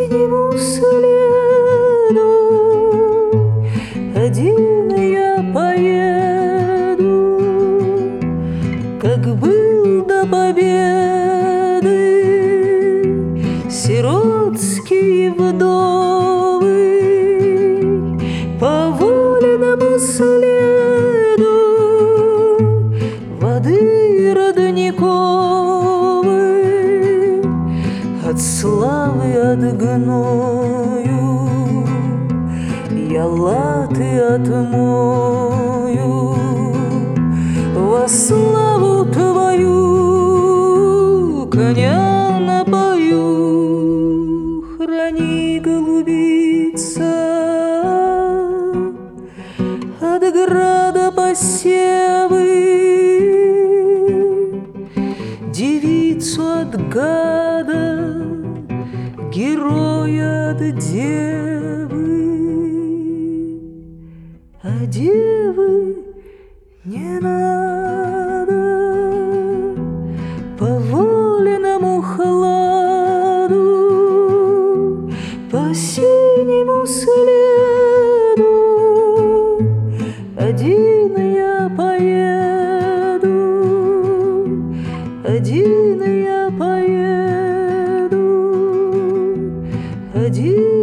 синему следу один я поеду, как был до победы сиротские вдовы по воленному следу воды родниковой от славы, от гною я латы отмою во славу твою, коня напою. Храни, голубица, от града посевы, девицу от гада, героя от девы. А девы не надо по воленому хладу, по синему следу один я поеду, один я поеду, один